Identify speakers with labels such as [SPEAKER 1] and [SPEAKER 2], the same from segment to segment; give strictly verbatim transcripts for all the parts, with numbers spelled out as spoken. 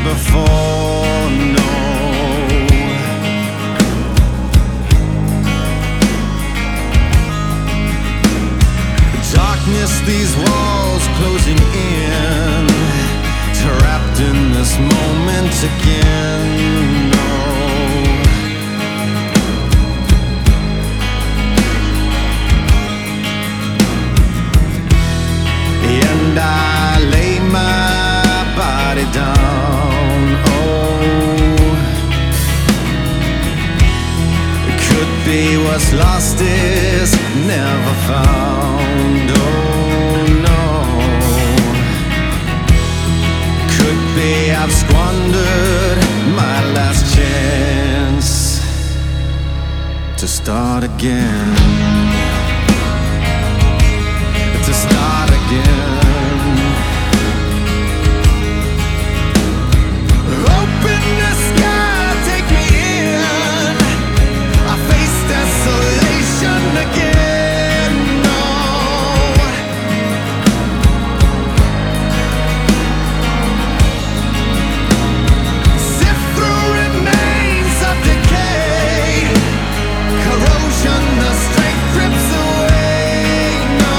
[SPEAKER 1] before, no. Darkness, these walls closing in, trapped in this moment again, no. And I lay my body down, oh. It could be what's lost is never found, oh no. Could be I've squandered my last chance to start again, to start again. Open the sky, take me in. I face desolation again, no. Sift through remains of decay, corrosion, the strength rips away, no.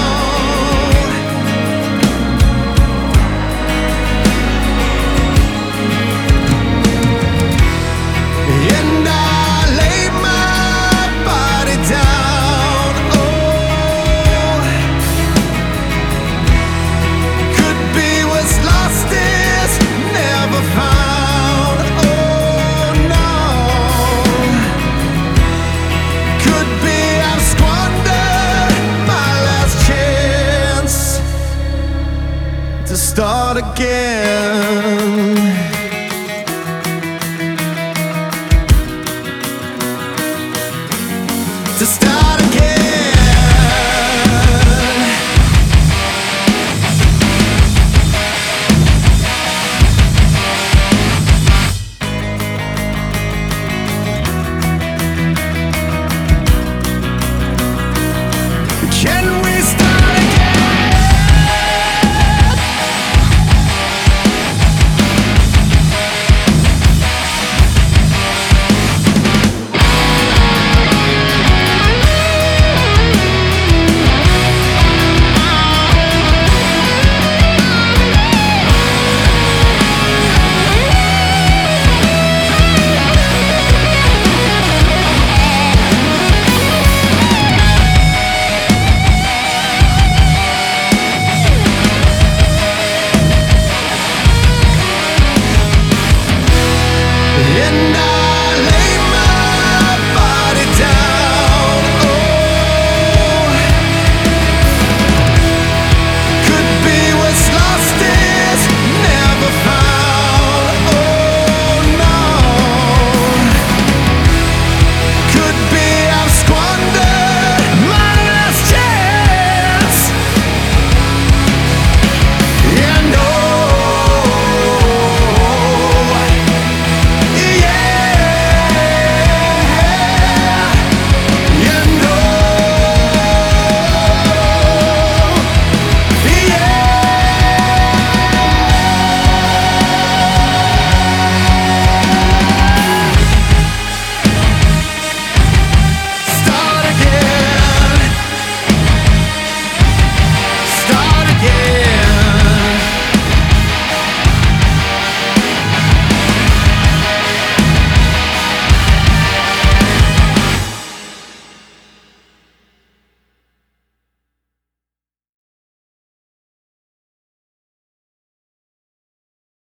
[SPEAKER 1] And I lay my body down, oh. Could be what's lost is never found, oh no. Could be I've squandered my last chance to start again, to start again. Can we start again? And I